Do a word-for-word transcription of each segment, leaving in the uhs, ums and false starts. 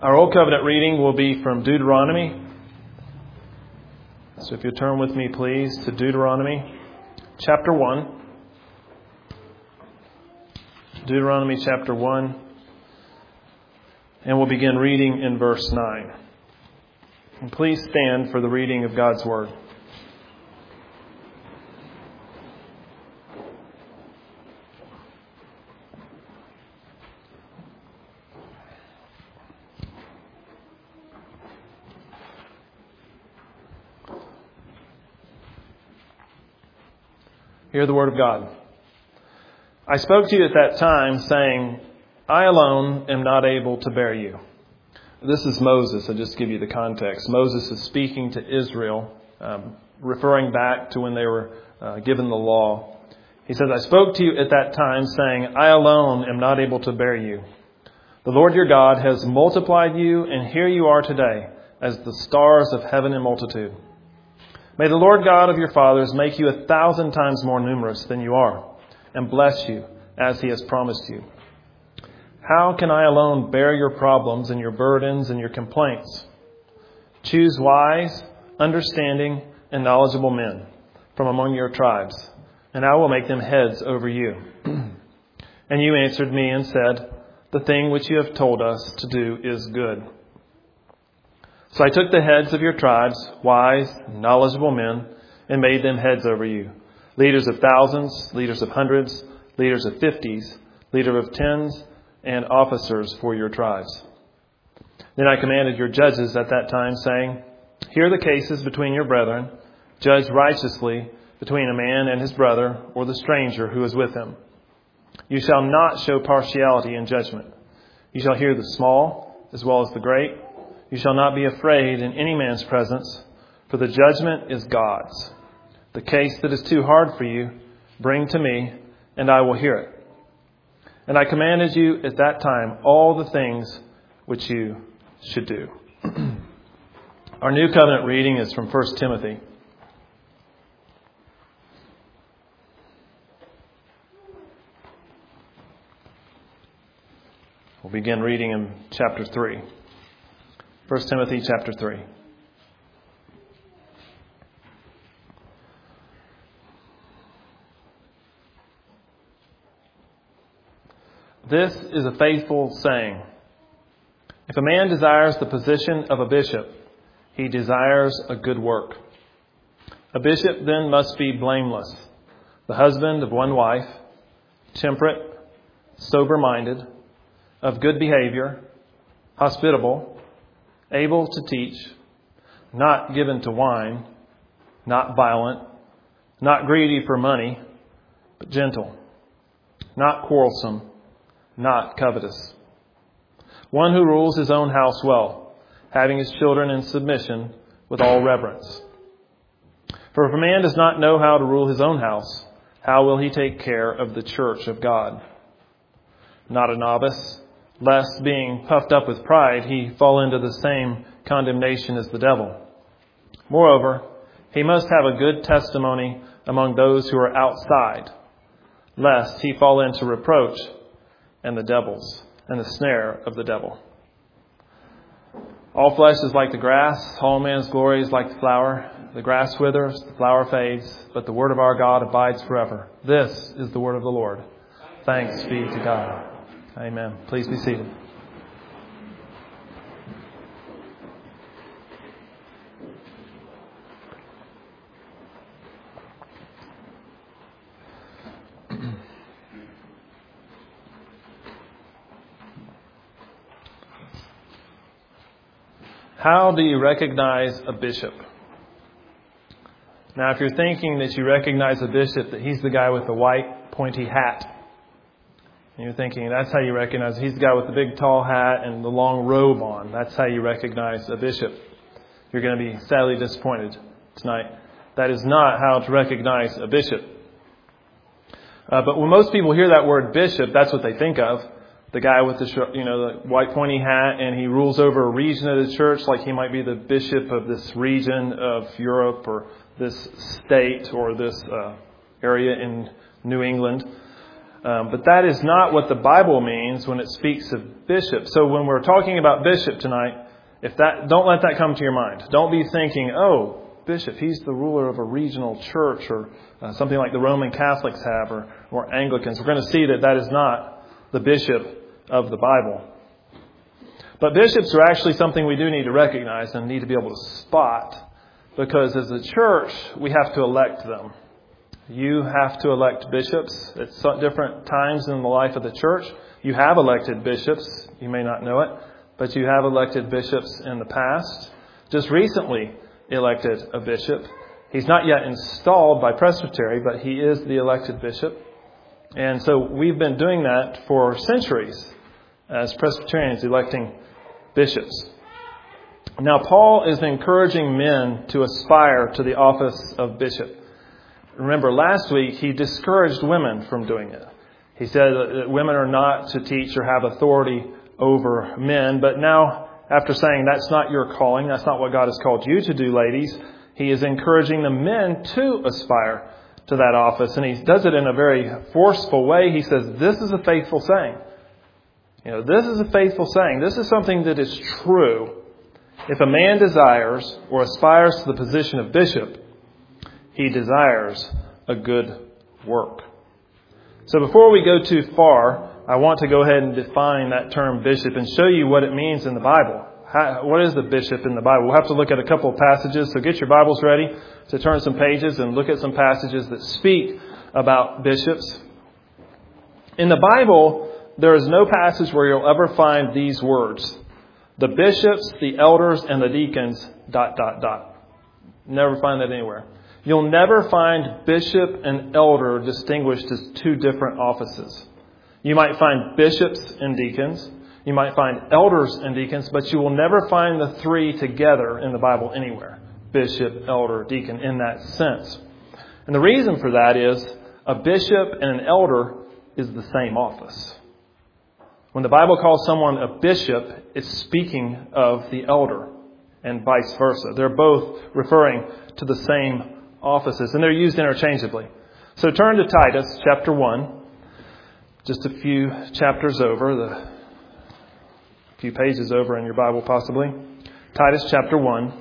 Our Old Covenant reading will be from Deuteronomy. So if you turn with me, please, to Deuteronomy chapter one. Deuteronomy chapter one. And we'll begin reading in verse nine. And please stand for the reading of God's Word. Hear the word of God. I spoke to you at that time, saying, I alone am not able to bear you. This is Moses. I'll just give you the context. Moses is speaking to Israel, um, referring back to when they were uh, given the law. He says, I spoke to you at that time, saying, I alone am not able to bear you. The Lord your God has multiplied you, and here you are today, as the stars of heaven in multitude. May the Lord God of your fathers make you a thousand times more numerous than you are, and bless you as he has promised you. How can I alone bear your problems and your burdens and your complaints? Choose wise, understanding, and knowledgeable men from among your tribes, and I will make them heads over you. And you answered me and said, the thing which you have told us to do is good. So I took the heads of your tribes, wise, knowledgeable men, and made them heads over you. Leaders of thousands, leaders of hundreds, leaders of fifties, leader of tens, and officers for your tribes. Then I commanded your judges at that time, saying, hear the cases between your brethren, judge righteously between a man and his brother, or the stranger who is with him. You shall not show partiality in judgment. You shall hear the small as well as the great. You shall not be afraid in any man's presence, for the judgment is God's. The case that is too hard for you, bring to me, and I will hear it. And I commanded you at that time all the things which you should do. Our New Covenant reading is from First Timothy. We'll begin reading in chapter three. First Timothy chapter three. This is a faithful saying. If a man desires the position of a bishop, he desires a good work. A bishop then must be blameless, the husband of one wife, temperate, sober-minded, of good behavior, hospitable, able to teach, not given to wine, not violent, not greedy for money, but gentle, not quarrelsome, not covetous. One who rules his own house well, having his children in submission with all reverence. For if a man does not know how to rule his own house, how will he take care of the church of God? Not a novice, lest being puffed up with pride, he fall into the same condemnation as the devil. Moreover, he must have a good testimony among those who are outside, lest he fall into reproach and the devil's and the snare of the devil. All flesh is like the grass, all man's glory is like the flower. The grass withers, the flower fades, but the word of our God abides forever. This is the word of the Lord. Thanks be to God. Amen. Please be seated. How do you recognize a bishop? Now, if you're thinking that you recognize a bishop, that he's the guy with the white pointy hat, and you're thinking that's how you recognize, he's the guy with the big tall hat and the long robe on, that's how you recognize a bishop, you're going to be sadly disappointed tonight. That is not how to recognize a bishop. Uh, but when most people hear that word bishop, that's what they think of. The guy with the, you know, the white pointy hat, and he rules over a region of the church, like he might be the bishop of this region of Europe or this state or this uh, area in New England. Um, but that is not what the Bible means when it speaks of bishop. So when we're talking about bishop tonight, if that, don't let that come to your mind. Don't be thinking, oh, bishop, he's the ruler of a regional church, or uh, something like the Roman Catholics have, or, or Anglicans. We're going to see that that is not the bishop of the Bible. But bishops are actually something we do need to recognize and need to be able to spot, because as a church, we have to elect them. You have to elect bishops at different times in the life of the church. You have elected bishops. You may not know it, but you have elected bishops in the past. Just recently elected a bishop. He's not yet installed by presbytery, but he is the elected bishop. And so we've been doing that for centuries as Presbyterians, electing bishops. Now, Paul is encouraging men to aspire to the office of bishop. Remember, last week he discouraged women from doing it. He said that women are not to teach or have authority over men. But now, after saying that's not your calling, that's not what God has called you to do, ladies, he is encouraging the men to aspire to that office. And he does it in a very forceful way. He says, this is a faithful saying. You know, this is a faithful saying. This is something that is true. If a man desires or aspires to the position of bishop, he desires a good work. So before we go too far, I want to go ahead and define that term bishop and show you what it means in the Bible. How, what is the bishop in the Bible? We'll have to look at a couple of passages, so get your Bibles ready to turn some pages and look at some passages that speak about bishops. In the Bible, there is no passage where you'll ever find these words: the bishops, the elders, and the deacons, dot, dot, dot. Never find that anywhere. You'll never find bishop and elder distinguished as two different offices. You might find bishops and deacons. You might find elders and deacons, but you will never find the three together in the Bible anywhere. Bishop, elder, deacon, in that sense. And the reason for that is a bishop and an elder is the same office. When the Bible calls someone a bishop, it's speaking of the elder, and vice versa. They're both referring to the same offices, and they're used interchangeably. So turn to Titus chapter one, just a few chapters over, the a few pages over in your Bible possibly. Titus chapter one,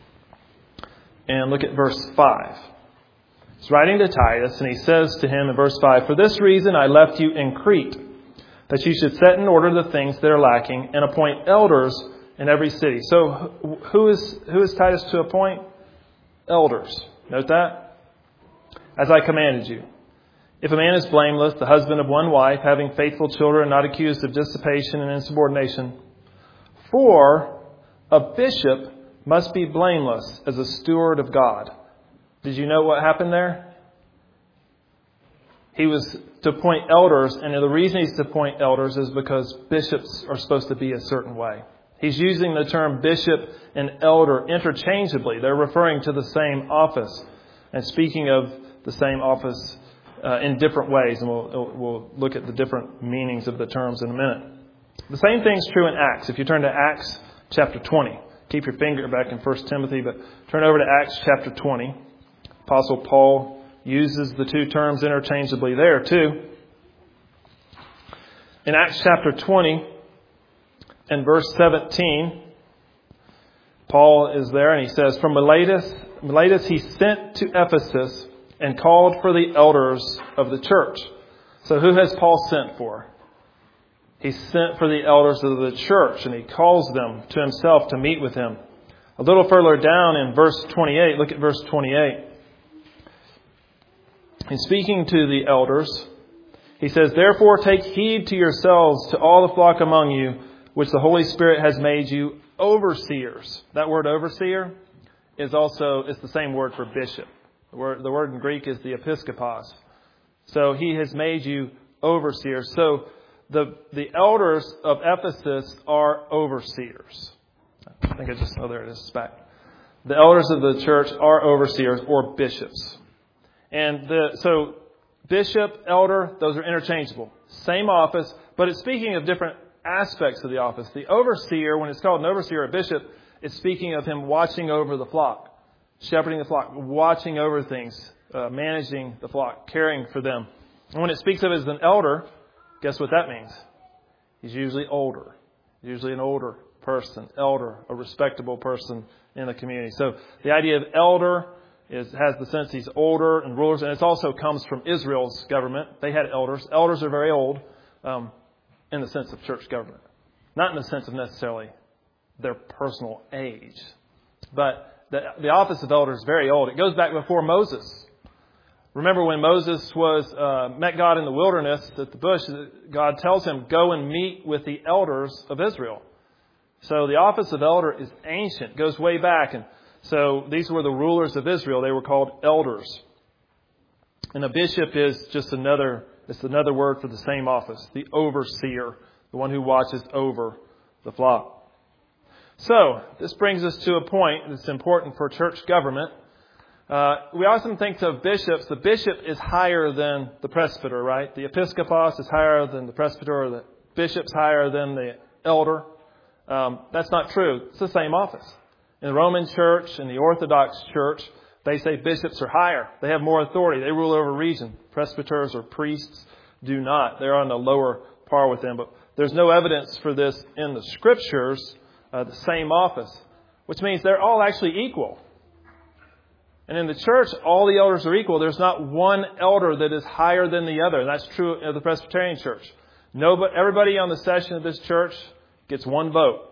and look at verse five. He's writing to Titus, and he says to him in verse five, "For this reason I left you in Crete, that you should set in order the things that are lacking, and appoint elders in every city." So who is who is Titus to appoint? Elders. Note that. "As I commanded you. If a man is blameless, the husband of one wife, having faithful children, not accused of dissipation and insubordination. For a bishop must be blameless as a steward of God." Did you know what happened there? He was to appoint elders, and the reason he's to appoint elders is because bishops are supposed to be a certain way. He's using the term bishop and elder interchangeably. They're referring to the same office and speaking of the same office uh, in different ways. And we'll, we'll look at the different meanings of the terms in a minute. The same thing's true in Acts. If you turn to Acts chapter twenty, keep your finger back in First Timothy, but turn over to Acts chapter twenty. Apostle Paul uses the two terms interchangeably there too. In Acts chapter twenty, in verse seventeen, Paul is there and he says, "From Miletus, Miletus he sent to Ephesus and called for the elders of the church." So who has Paul sent for? He sent for the elders of the church, and he calls them to himself to meet with him. A little further down in verse twenty-eight, look at verse twenty-eight. In speaking to the elders, he says, "Therefore take heed to yourselves, to all the flock among you, which the Holy Spirit has made you overseers." That word overseer is also, it's the same word for bishop. The word, the word in Greek is the episkopos. So he has made you overseers. So the, the elders of Ephesus are overseers. I think I just, oh, there it is, it's back. The elders of the church are overseers or bishops. And the, so bishop, elder, those are interchangeable. Same office, but it's speaking of different aspects of the office. The overseer, when it's called an overseer or a bishop, it's speaking of him watching over the flock, shepherding the flock, watching over things, uh, managing the flock, caring for them. And when it speaks of as an elder, guess what that means? He's usually older. Usually an older person, elder, a respectable person in the community. So the idea of elder is has the sense he's older and rulers, and it also comes from Israel's government. They had elders. Elders are very old um, in the sense of church government. Not in the sense of necessarily their personal age. But the, the office of elder is very old. It goes back before Moses. Remember when Moses was uh, met God in the wilderness at the bush, God tells him, go and meet with the elders of Israel. So the office of elder is ancient, goes way back. And so these were the rulers of Israel. They were called elders. And a bishop is just another, it's another word for the same office, the overseer, the one who watches over the flock. So this brings us to a point that's important for church government. Uh, we often think of bishops. The bishop is higher than the presbyter, right? The episkopos is higher than the presbyter, or the bishop's higher than the elder. Um, that's not true. It's the same office. In the Roman Church and the Orthodox Church, they say bishops are higher. They have more authority. They rule over a region. Presbyters or priests do not. They're on a lower par with them. But there's no evidence for this in the Scriptures, uh, the same office, which means they're all actually equal. And in the church, all the elders are equal. There's not one elder that is higher than the other. And that's true of the Presbyterian Church. Nobody, everybody on the session of this church gets one vote.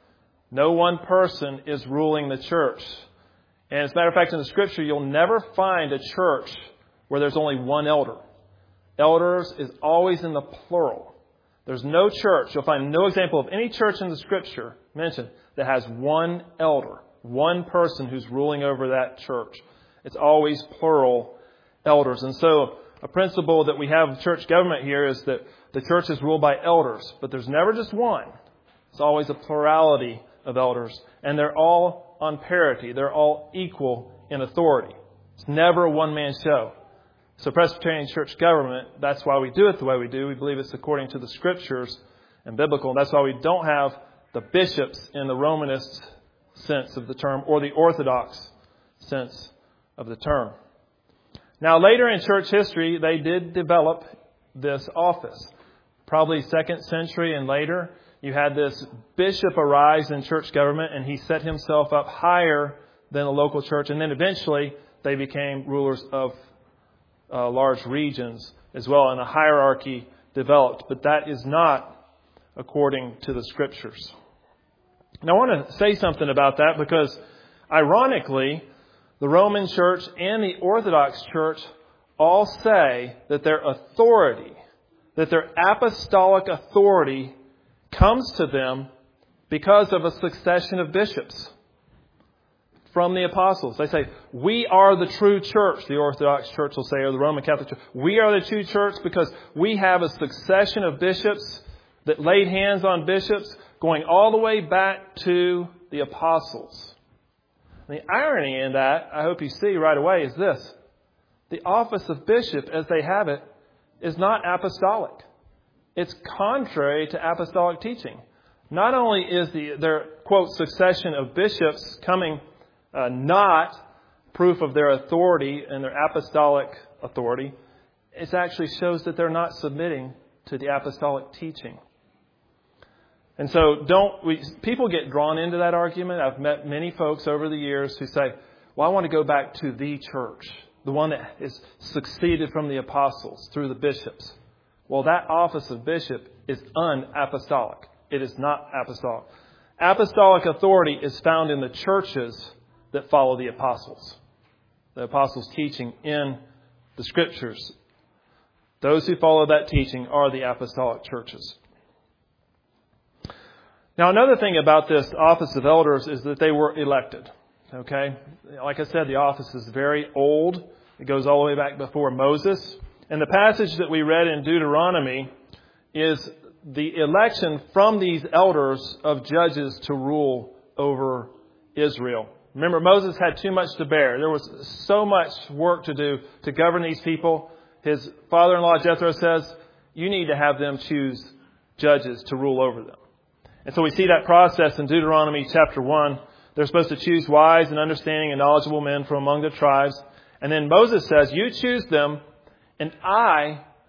No one person is ruling the church. And as a matter of fact, in the Scripture, you'll never find a church where there's only one elder. Elders is always in the plural. There's no church, you'll find no example of any church in the Scripture mentioned that has one elder, one person who's ruling over that church. It's always plural elders. And so a principle that we have of church government here is that the church is ruled by elders, but there's never just one. It's always a plurality of elders, and they're all on parity. They're all equal in authority. It's never a one-man show. So Presbyterian church government, that's why we do it the way we do. We believe it's according to the Scriptures and biblical. And that's why we don't have the bishops in the Romanist sense of the term or the Orthodox sense of the term. Now, later in church history, they did develop this office. Probably second century and later, you had this bishop arise in church government, and he set himself up higher than the local church. And then eventually, they became rulers of uh, large regions as well, and a hierarchy developed. But that is not according to the Scriptures. Now, I want to say something about that because, ironically, the Roman Church and the Orthodox Church all say that their authority, that their apostolic authority comes to them because of a succession of bishops from the apostles. They say, we are the true church, the Orthodox Church will say, or the Roman Catholic Church. We are the true church because we have a succession of bishops that laid hands on bishops going all the way back to the apostles. And the irony in that, I hope you see right away, is this. The office of bishop, as they have it, is not apostolic. It's contrary to apostolic teaching. Not only is the their, quote, succession of bishops coming uh, not proof of their authority and their apostolic authority, it actually shows that they're not submitting to the apostolic teaching. And so don't we, people get drawn into that argument. I've met many folks over the years who say, well, I want to go back to the church, the one that is succeeded from the apostles through the bishops. Well, that office of bishop is unapostolic. It is not apostolic. Apostolic authority is found in the churches that follow the apostles. The apostles' teaching in the Scriptures. Those who follow that teaching are the apostolic churches. Now, another thing about this office of elders is that they were elected. Okay? Like I said, the office is very old. It goes all the way back before Moses. And the passage that we read in Deuteronomy is the election from these elders of judges to rule over Israel. Remember, Moses had too much to bear. There was so much work to do to govern these people. His father-in-law Jethro says, you need to have them choose judges to rule over them. And so we see that process in Deuteronomy chapter one. They're supposed to choose wise and understanding and knowledgeable men from among the tribes. And then Moses says, you choose them, and I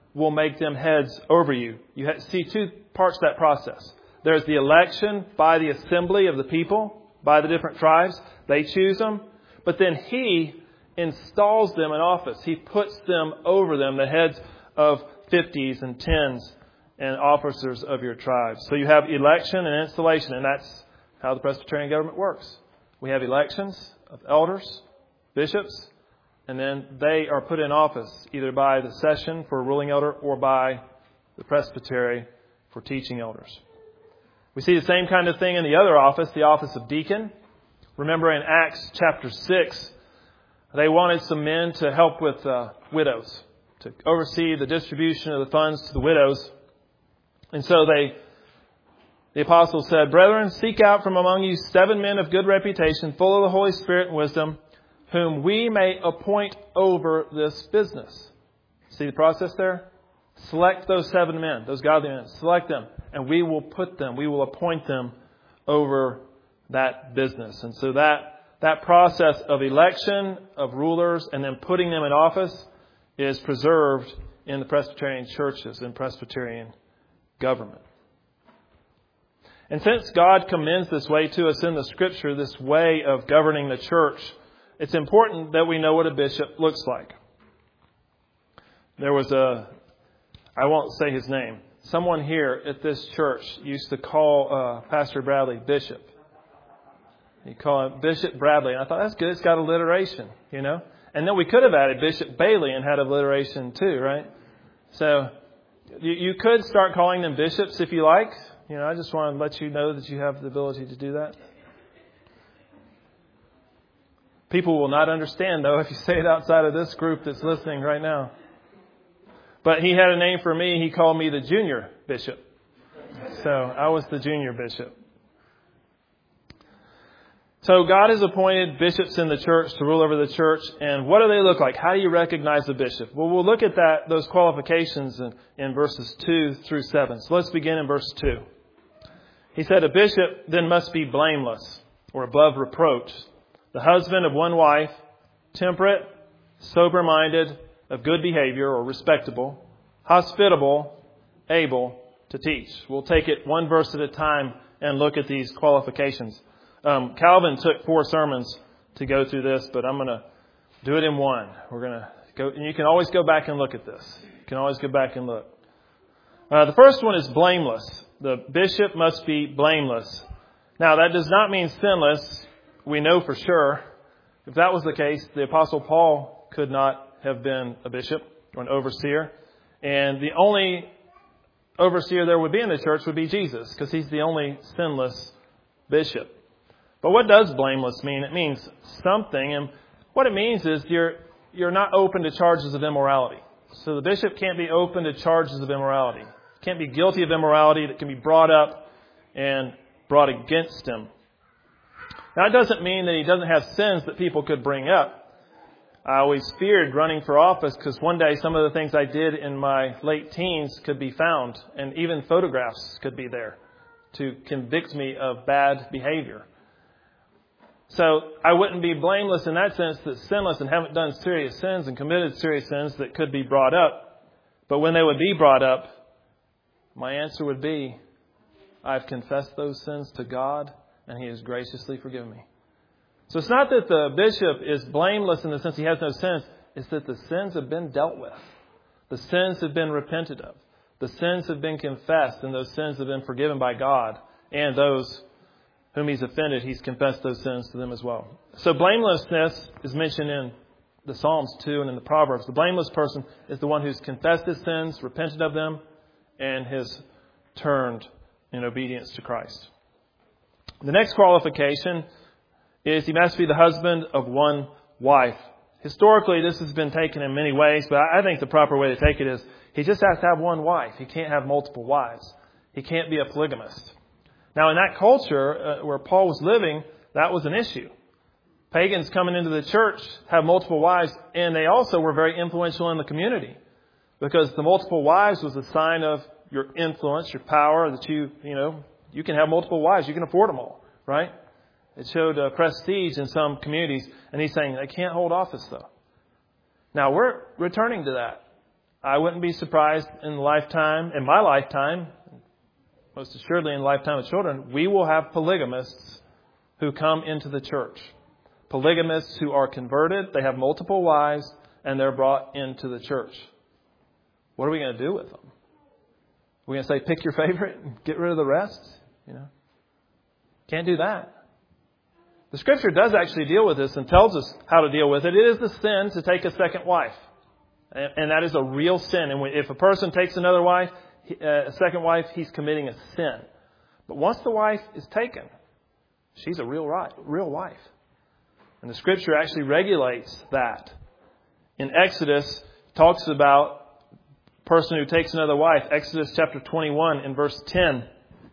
will make them heads over you. You see two parts to that process. There's the election by the assembly of the people, by the different tribes. They choose them. But then He installs them in office. He puts them over them, the heads of fifties and tens and officers of your tribes. So you have election and installation, and that's how the Presbyterian government works. We have elections of elders, bishops, and then they are put in office either by the session for a ruling elder or by the presbytery for teaching elders. We see the same kind of thing in the other office, the office of deacon. Remember in Acts chapter six, they wanted some men to help with uh, widows, to oversee the distribution of the funds to the widows. And so they, the apostles said, "Brethren, seek out from among you seven men of good reputation, full of the Holy Spirit and wisdom, whom we may appoint over this business." See the process there? Select those seven men, those godly men. Select them, and we will put them, we will appoint them over that business. And so that, that process of election of rulers and then putting them in office is preserved in the Presbyterian churches and Presbyterian government. And since God commends this way to us in the Scripture, this way of governing the church, it's important that we know what a bishop looks like. There was a, I won't say his name, someone here at this church used to call uh, Pastor Bradley Bishop. He called him Bishop Bradley. And I thought, that's good. It's got alliteration, you know. And then we could have added Bishop Bailey and had alliteration too, right? So you, you could start calling them bishops if you like. You know, I just want to let you know that you have the ability to do that. People will not understand, though, if you say it outside of this group that's listening right now. But he had a name for me. He called me the junior bishop. So I was the junior bishop. So God has appointed bishops in the church to rule over the church. And what do they look like? How do you recognize a bishop? Well, we'll look at that, those qualifications in, in verses two through seven. So let's begin in verse two. He said, "A bishop then must be blameless or above reproach, the husband of one wife, temperate, sober-minded, of good behavior or respectable, hospitable, able to teach." We'll take it one verse at a time and look at these qualifications. Um, Calvin took four sermons to go through this, but I'm going to do it in one. We're going to go, and you can always go back and look at this. You can always go back and look. Uh, the first one is blameless. The bishop must be blameless. Now, that does not mean sinless. We know for sure. If that was the case, the Apostle Paul could not have been a bishop or an overseer. And the only overseer there would be in the church would be Jesus, because he's the only sinless bishop. But what does blameless mean? It means something. And what it means is you're you're not open to charges of immorality. So the bishop can't be open to charges of immorality. Can't be guilty of immorality that can be brought up and brought against him. Now, it doesn't mean that he doesn't have sins that people could bring up. I always feared running for office because one day some of the things I did in my late teens could be found, and even photographs could be there to convict me of bad behavior. So I wouldn't be blameless in that sense, that sinless and haven't done serious sins and committed serious sins that could be brought up. But when they would be brought up, my answer would be, I've confessed those sins to God, and He has graciously forgiven me. So it's not that the bishop is blameless in the sense he has no sins. It's that the sins have been dealt with. The sins have been repented of. The sins have been confessed, and those sins have been forgiven by God. And those whom He's offended, He's confessed those sins to them as well. So blamelessness is mentioned in the Psalms too and in the Proverbs. The blameless person is the one who's confessed his sins, repented of them, and has turned in obedience to Christ. The next qualification is he must be the husband of one wife. Historically, this has been taken in many ways, but I think the proper way to take it is he just has to have one wife. He can't have multiple wives. He can't be a polygamist. Now, in that culture uh, where Paul was living, that was an issue. Pagans coming into the church have multiple wives, and they also were very influential in the community because the multiple wives was a sign of your influence, your power, that you, you know, you can have multiple wives. You can afford them all, right? It showed uh, prestige in some communities, and he's saying they can't hold office, though. Now, we're returning to that. I wouldn't be surprised in the lifetime, in my lifetime, most assuredly in the lifetime of children, we will have polygamists who come into the church. Polygamists who are converted, they have multiple wives, and they're brought into the church. What are we going to do with them? We're going to say, pick your favorite and get rid of the rest? You know, can't do that. The Scripture does actually deal with this and tells us how to deal with it. It is the sin to take a second wife. And that is a real sin. And if a person takes another wife, a second wife, he's committing a sin. But once the wife is taken, she's a real right, real wife. And the Scripture actually regulates that. In Exodus, it talks about a person who takes another wife. Exodus chapter twenty-one in verse ten.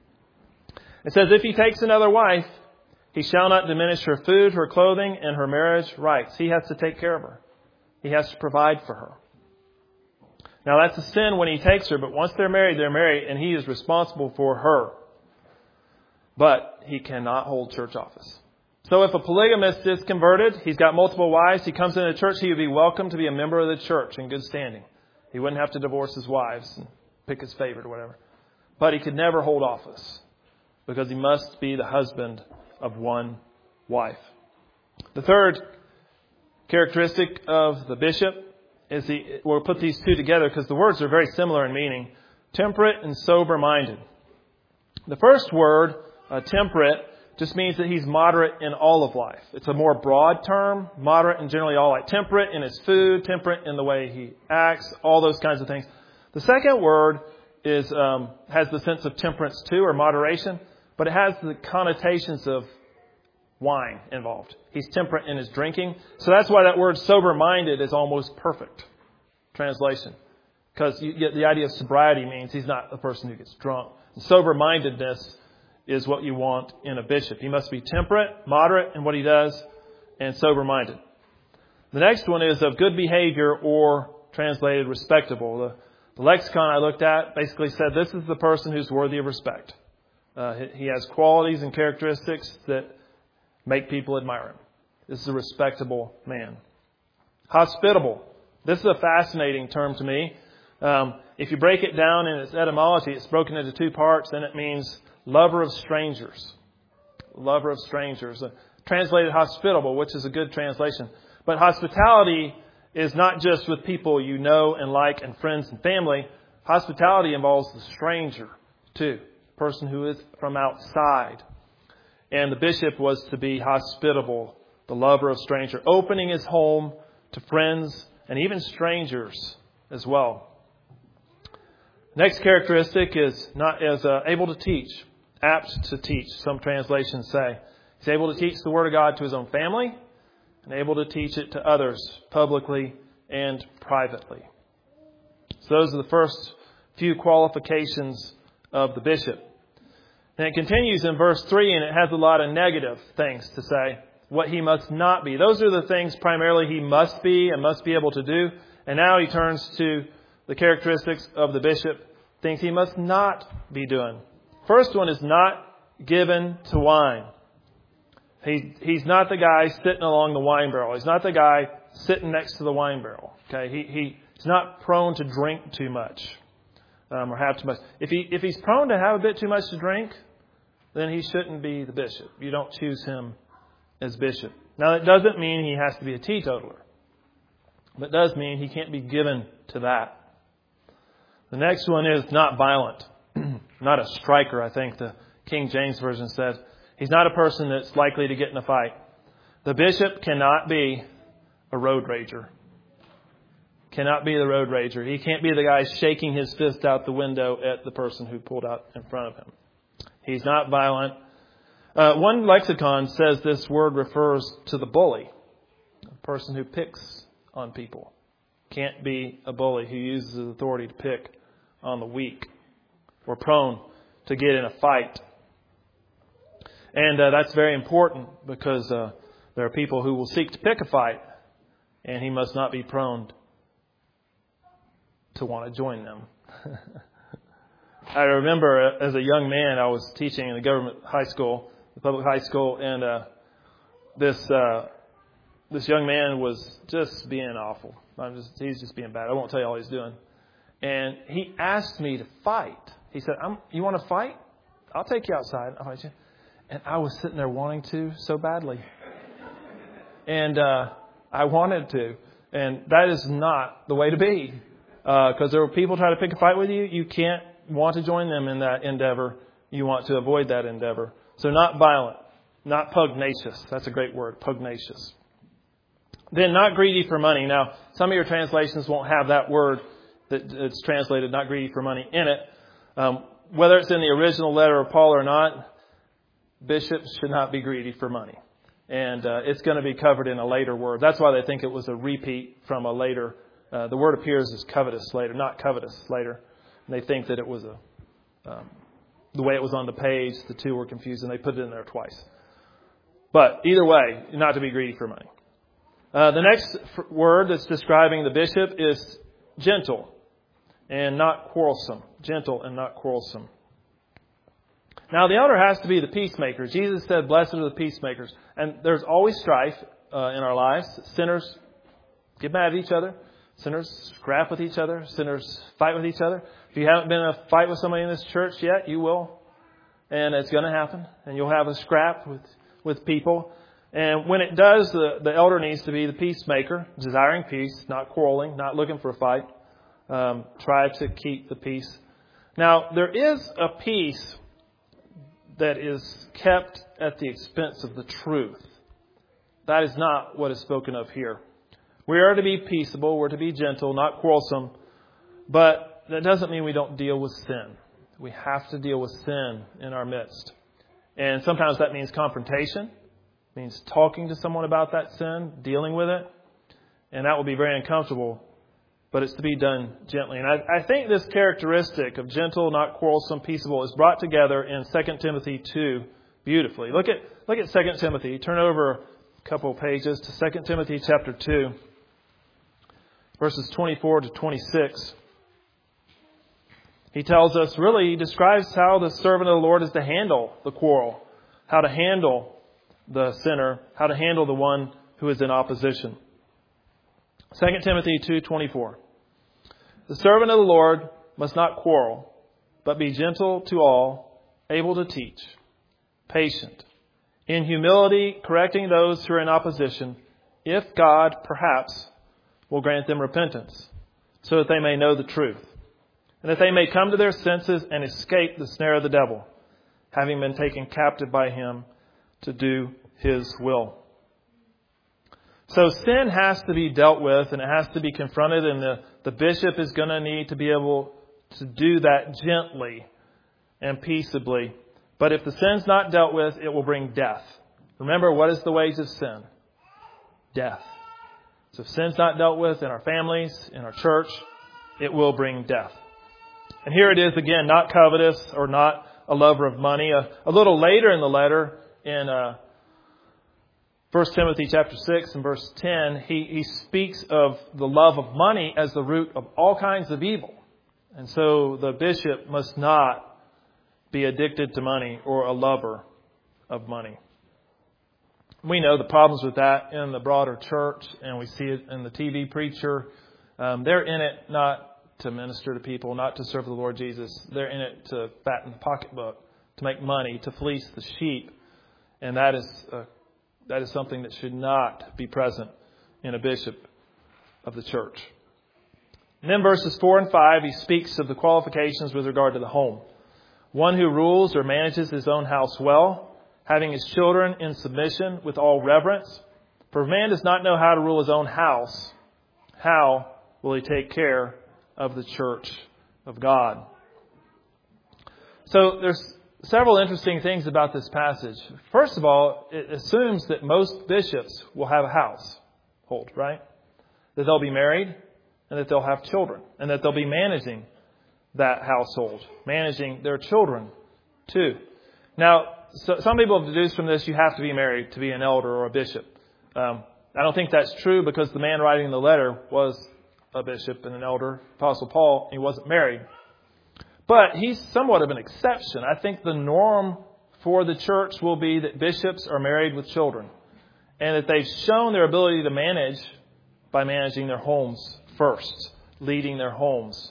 It says, if he takes another wife, he shall not diminish her food, her clothing, and her marriage rights. He has to take care of her. He has to provide for her. Now, that's a sin when he takes her, but once they're married, they're married, and he is responsible for her. But he cannot hold church office. So if a polygamist is converted, he's got multiple wives, he comes into the church, he would be welcome to be a member of the church in good standing. He wouldn't have to divorce his wives and pick his favorite or whatever. But he could never hold office because he must be the husband of one wife. The third characteristic of the bishop is the, we'll put these two together because the words are very similar in meaning. Temperate and sober-minded. The first word, uh, temperate, just means that he's moderate in all of life. It's a more broad term, moderate in generally all life. Temperate in his food, temperate in the way he acts, all those kinds of things. The second word is um, has the sense of temperance too, or moderation, but it has the connotations of wine involved. He's temperate in his drinking. So that's why that word sober-minded is almost perfect translation. Because you get the idea of sobriety means he's not the person who gets drunk. And sober-mindedness is what you want in a bishop. He must be temperate, moderate in what he does, and sober-minded. The next one is of good behavior, or translated respectable. The, the lexicon I looked at basically said this is the person who's worthy of respect. Uh, he, he has qualities and characteristics that make people admire him. This is a respectable man. Hospitable. This is a fascinating term to me. Um, if you break it down in its etymology, it's broken into two parts, and it means lover of strangers. Lover of strangers. Uh, translated hospitable, which is a good translation. But hospitality is not just with people you know and like and friends and family. Hospitality involves the stranger, too. The person who is from outside. And the bishop was to be hospitable, the lover of stranger, opening his home to friends and even strangers as well. Next characteristic is not as uh, able to teach, apt to teach, some translations say. He's able to teach the Word of God to his own family and able to teach it to others publicly and privately. So those are the first few qualifications of the bishop. And it continues in verse three, and it has a lot of negative things to say. What he must not be. Those are the things primarily he must be and must be able to do. And now he turns to the characteristics of the bishop, things he must not be doing. First one is not given to wine. He, he's not the guy sitting along the wine barrel. He's not the guy sitting next to the wine barrel. Okay, he, he he's not prone to drink too much um, or have too much. If he if he's prone to have a bit too much to drink, then he shouldn't be the bishop. You don't choose him as bishop. Now, that doesn't mean he has to be a teetotaler. But it does mean he can't be given to that. The next one is not violent. Not a striker, I think the King James Version says. He's not a person that's likely to get in a fight. The bishop cannot be a road rager. Cannot be the road rager. He can't be the guy shaking his fist out the window at the person who pulled out in front of him. He's not violent. Uh, one lexicon says this word refers to the bully, a person who picks on people. Can't be a bully who uses his authority to pick on the weak or prone to get in a fight. And uh, that's very important because uh, there are people who will seek to pick a fight, and he must not be prone to want to join them. I remember as a young man, I was teaching in the government high school, the public high school, and uh, this uh, this young man was just being awful. I'm just he's just being bad. I won't tell you all he's doing. And he asked me to fight. He said, I'm, you want to fight? I'll take you outside. I'll fight you. And I was sitting there wanting to so badly. And uh, I wanted to. And that is not the way to be. Because uh, there were people trying to pick a fight with you. You can't want to join them in that endeavor. You want to avoid that endeavor. So not violent. Not pugnacious. That's a great word. Pugnacious. Then not greedy for money. Now, some of your translations won't have that word that it's translated not greedy for money in it. Um, whether it's in the original letter of Paul or not, bishops should not be greedy for money. And uh, it's going to be covered in a later word. That's why they think it was a repeat from a later. Uh, the word appears as covetous later, not covetous later. And they think that it was a um, the way it was on the page, the two were confused, and they put it in there twice. But either way, not to be greedy for money. Uh, the next f- word that's describing the bishop is gentle and not quarrelsome. Gentle and not quarrelsome. Now, the elder has to be the peacemaker. Jesus said, blessed are the peacemakers. And there's always strife uh, in our lives. Sinners get mad at each other. Sinners scrap with each other. Sinners fight with each other. If you haven't been in a fight with somebody in this church yet, you will. And it's going to happen. And you'll have a scrap with, with people. And when it does, the, the elder needs to be the peacemaker, desiring peace, not quarreling, not looking for a fight. Um, try to keep the peace. Now, there is a peace that is kept at the expense of the truth. That is not what is spoken of here. We are to be peaceable, we're to be gentle, not quarrelsome, but that doesn't mean we don't deal with sin. We have to deal with sin in our midst. And sometimes that means confrontation, means talking to someone about that sin, dealing with it, and that will be very uncomfortable, but it's to be done gently. And I, I think this characteristic of gentle, not quarrelsome, peaceable is brought together in Second Timothy two beautifully. Look at look at Second Timothy. Turn over a couple of pages to Second Timothy chapter two, verses twenty-four to twenty-six. He tells us, really, he describes how the servant of the Lord is to handle the quarrel, how to handle the sinner, how to handle the one who is in opposition. Second Timothy two twenty-four. The servant of the Lord must not quarrel, but be gentle to all, able to teach, patient, in humility correcting those who are in opposition, if God, perhaps, will grant them repentance, so that they may know the truth, and that they may come to their senses and escape the snare of the devil, having been taken captive by him to do his will. So sin has to be dealt with, and it has to be confronted, and the, the bishop is going to need to be able to do that gently and peaceably. But if the sin's not dealt with, it will bring death. Remember, what is the wage of sin? Death. So if sin's not dealt with in our families, in our church, it will bring death. And here it is again, not covetous or not a lover of money. A, a little later in the letter, in uh, First Timothy chapter six and verse ten, he, he speaks of the love of money as the root of all kinds of evil. And so the bishop must not be addicted to money or a lover of money. We know the problems with that in the broader church, and we see it in the T V preacher. Um, they're in it not to minister to people, not to serve the Lord Jesus. They're in it to fatten the pocketbook, to make money, to fleece the sheep. And that is a That is something that should not be present in a bishop of the church. And then verses four and five, he speaks of the qualifications with regard to the home. One who rules or manages his own house well, having his children in submission with all reverence. For if man does not know how to rule his own house, how will he take care of the church of God? So there's several interesting things about this passage. First of all, it assumes that most bishops will have a household, right? That they'll be married and that they'll have children and that they'll be managing that household, managing their children too. Now, so some people have deduced from this you have to be married to be an elder or a bishop. Um, I don't think that's true because the man writing the letter was a bishop and an elder, Apostle Paul. He wasn't married. But he's somewhat of an exception. I think the norm for the church will be that bishops are married with children and that they've shown their ability to manage by managing their homes first, leading their homes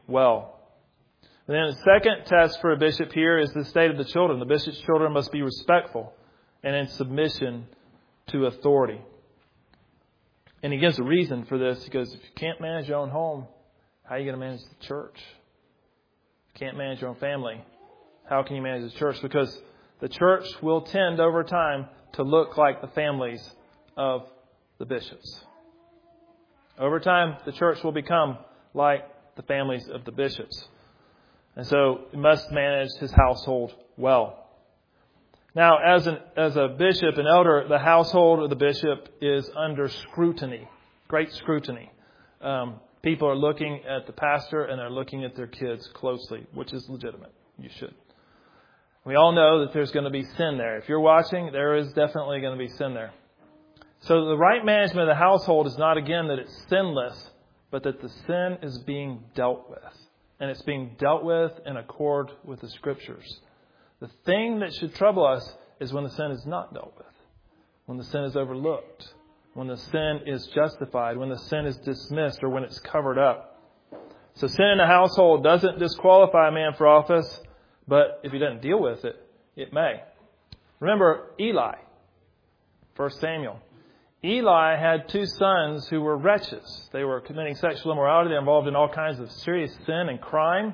well. And then the second test for a bishop here is the state of the children. The bishop's children must be respectful and in submission to authority. And he gives a reason for this. He goes, if you can't manage your own home, how are you going to manage the church? If you can't manage your own family, how can you manage the church? Because the church will tend over time to look like the families of the bishops. Over time, the church will become like the families of the bishops. And so he must manage his household well. Now, as an as a bishop, an elder, the household of the bishop is under scrutiny, great scrutiny. Um, people are looking at the pastor and they're looking at their kids closely, which is legitimate. You should. We all know that there's going to be sin there. If you're watching, there is definitely going to be sin there. So the right management of the household is not, again, that it's sinless, but that the sin is being dealt with. And it's being dealt with in accord with the Scriptures. The thing that should trouble us is when the sin is not dealt with, when the sin is overlooked, when the sin is justified, when the sin is dismissed, or when it's covered up. So sin in a household doesn't disqualify a man for office, but if he doesn't deal with it, it may. Remember Eli, First Samuel. Eli had two sons who were wretches. They were committing sexual immorality. They were involved in all kinds of serious sin and crime.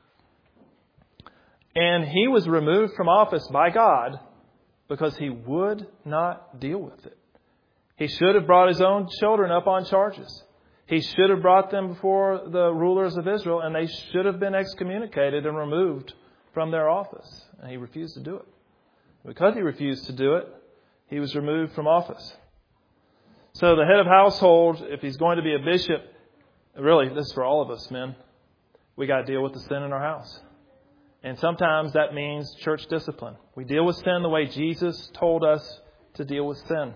And he was removed from office by God because he would not deal with it. He should have brought his own children up on charges. He should have brought them before the rulers of Israel, and they should have been excommunicated and removed from their office. And he refused to do it. Because he refused to do it, he was removed from office. So the head of household, if he's going to be a bishop, really, this is for all of us, men, we got to deal with the sin in our house. And sometimes that means church discipline. We deal with sin the way Jesus told us to deal with sin.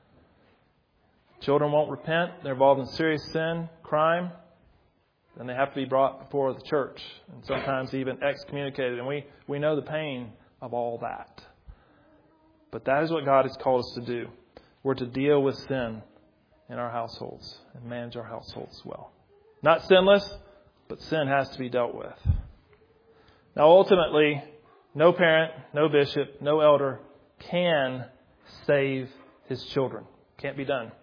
Children won't repent. They're involved in serious sin, crime. Then they have to be brought before the church and sometimes even excommunicated. And we, we know the pain of all that. But that is what God has called us to do. We're to deal with sin in our households and manage our households well. Not sinless, but sin has to be dealt with. Now, ultimately, no parent, no bishop, no elder can save his children. Can't be done.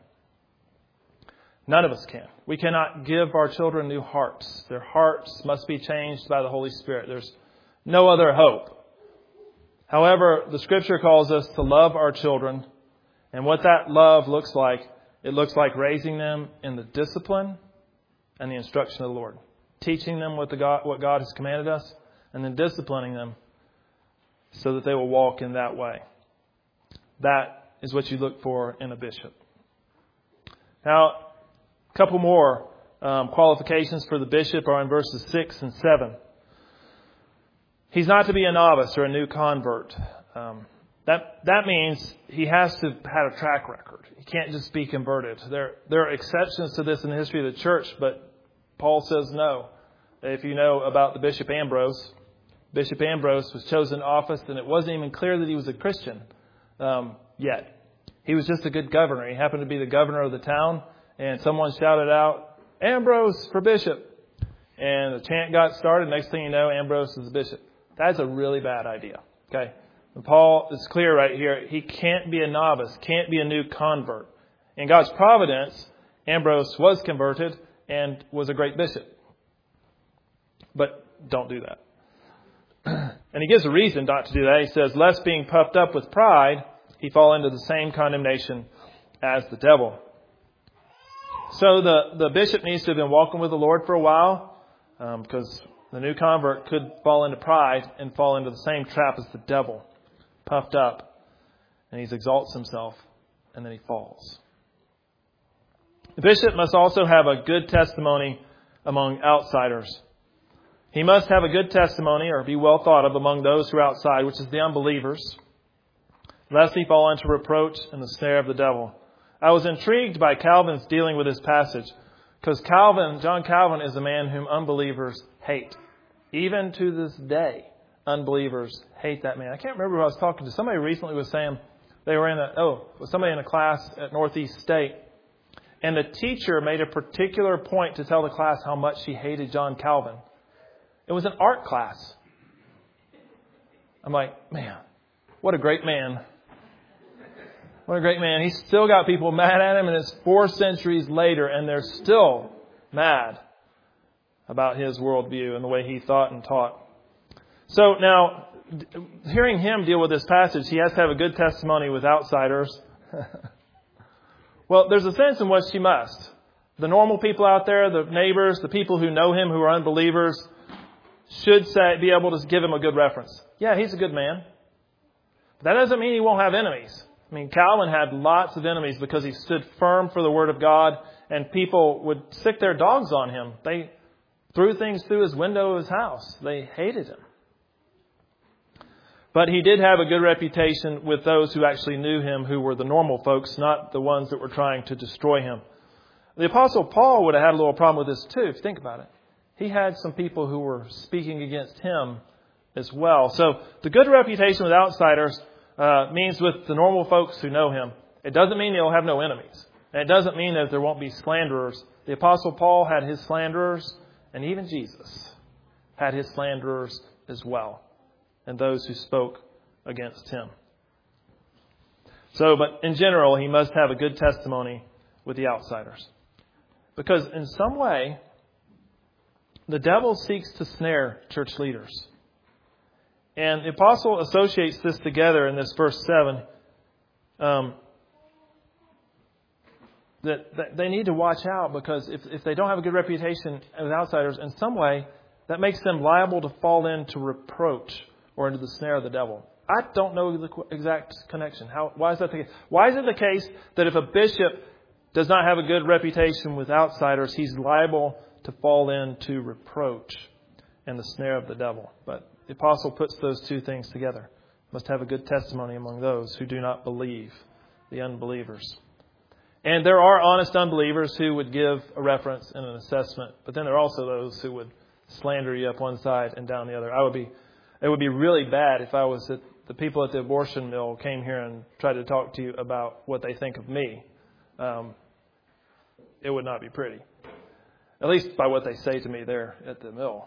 None of us can. We cannot give our children new hearts. Their hearts must be changed by the Holy Spirit. There's no other hope. However, the Scripture calls us to love our children. And what that love looks like, it looks like raising them in the discipline and the instruction of the Lord. Teaching them what, the God, what God has commanded us, and then disciplining them so that they will walk in that way. That is what you look for in a bishop. Now, a couple more um, qualifications for the bishop are in verses six and seven. He's not to be a novice or a new convert. Um, that that means he has to have a track record. He can't just be converted. There, there are exceptions to this in the history of the church, but Paul says no. If you know about the Bishop Ambrose, Bishop Ambrose was chosen to office, and it wasn't even clear that he was a Christian um, yet. He was just a good governor. He happened to be the governor of the town, and someone shouted out, "Ambrose for bishop." And the chant got started. Next thing you know, Ambrose is the bishop. That's a really bad idea. Okay, and Paul is clear right here. He can't be a novice, can't be a new convert. In God's providence, Ambrose was converted and was a great bishop. But don't do that. And he gives a reason not to do that. He says, lest being puffed up with pride, he fall into the same condemnation as the devil. So the, the bishop needs to have been walking with the Lord for a while, um, because the new convert could fall into pride and fall into the same trap as the devil, puffed up, and he exalts himself, and then he falls. The bishop must also have a good testimony among outsiders. He must have a good testimony or be well thought of among those who are outside, which is the unbelievers, lest he fall into reproach and the snare of the devil. I was intrigued by Calvin's dealing with this passage, because Calvin, John Calvin, is a man whom unbelievers hate. Even to this day, unbelievers hate that man. I can't remember who I was talking to. Somebody recently was saying they were in a, oh, was somebody in a class at Northeast State, and the teacher made a particular point to tell the class how much she hated John Calvin. It was an art class. I'm like, man, what a great man. What a great man. He's still got people mad at him, and it's four centuries later, and they're still mad about his worldview and the way he thought and taught. So now, hearing him deal with this passage, he has to have a good testimony with outsiders. Well, there's a sense in which he must. The normal people out there, the neighbors, the people who know him who are unbelievers, should say, be able to give him a good reference. Yeah, he's a good man. But that doesn't mean he won't have enemies. I mean, Calvin had lots of enemies because he stood firm for the Word of God, and people would sick their dogs on him. They threw things through his window of his house. They hated him. But he did have a good reputation with those who actually knew him, who were the normal folks, not the ones that were trying to destroy him. The Apostle Paul would have had a little problem with this too, if you think about it. He had some people who were speaking against him as well. So the good reputation with outsiders uh, means with the normal folks who know him. It doesn't mean he'll have no enemies. And it doesn't mean that there won't be slanderers. The Apostle Paul had his slanderers, and even Jesus had his slanderers as well, and those who spoke against him. So, but in general, he must have a good testimony with the outsiders. Because in some way, the devil seeks to snare church leaders. And the apostle associates this together in this verse seven. Um, that, that they need to watch out, because if, if they don't have a good reputation with outsiders, in some way, that makes them liable to fall into reproach or into the snare of the devil. I don't know the exact connection. How? Why is that the case? Why is it the case that if a bishop does not have a good reputation with outsiders, he's liable to fall into reproach and the snare of the devil? But the apostle puts those two things together. Must have a good testimony among those who do not believe, the unbelievers. And there are honest unbelievers who would give a reference and an assessment, but then there are also those who would slander you up one side and down the other. I would be, it would be really bad if I was at the people at the abortion mill came here and tried to talk to you about what they think of me. Um, it would not be pretty. At least by what they say to me there at the mill.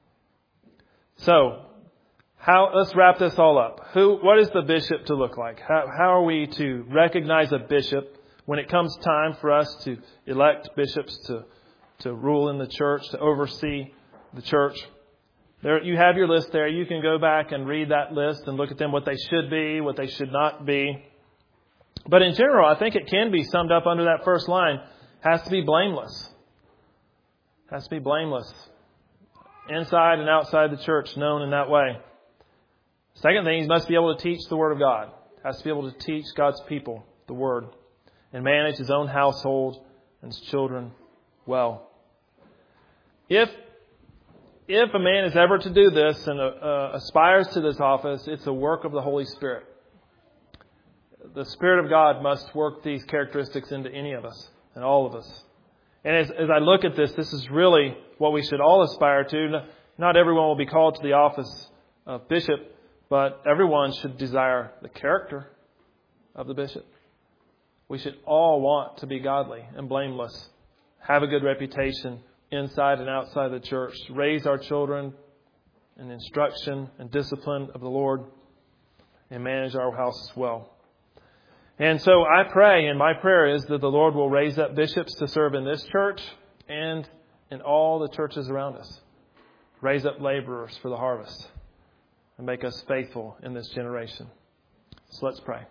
So, how? Let's wrap this all up. Who? What is the bishop to look like? How, how are we to recognize a bishop when it comes time for us to elect bishops to, to rule in the church, to oversee the church? There, you have your list there. You can go back and read that list and look at them, what they should be, what they should not be. But in general, I think it can be summed up under that first line. Has to be blameless. Has to be blameless. Inside and outside the church, known in that way. Second thing, he must be able to teach the Word of God. Has to be able to teach God's people the Word. And manage his own household and his children well. If If a man is ever to do this and uh, aspires to this office, it's a work of the Holy Spirit. The Spirit of God must work these characteristics into any of us and all of us. And as, as I look at this, this is really what we should all aspire to. Not everyone will be called to the office of bishop, but everyone should desire the character of the bishop. We should all want to be godly and blameless, have a good reputation inside and outside the church, raise our children in instruction and discipline of the Lord, and manage our houses well. And so I pray, and my prayer is that the Lord will raise up bishops to serve in this church and in all the churches around us. Raise up laborers for the harvest and make us faithful in this generation. So let's pray.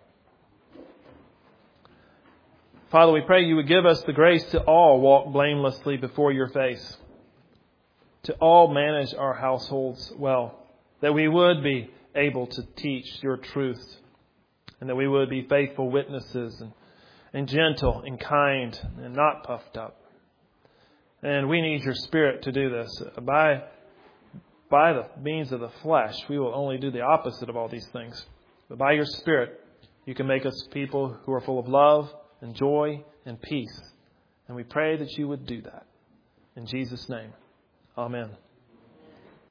Father, we pray you would give us the grace to all walk blamelessly before your face, to all manage our households well, that we would be able to teach your truth, and that we would be faithful witnesses and, and gentle and kind and not puffed up. And we need your Spirit to do this. By, by the means of the flesh, we will only do the opposite of all these things. But by your Spirit, you can make us people who are full of love and joy and peace. And we pray that you would do that. In Jesus' name, amen.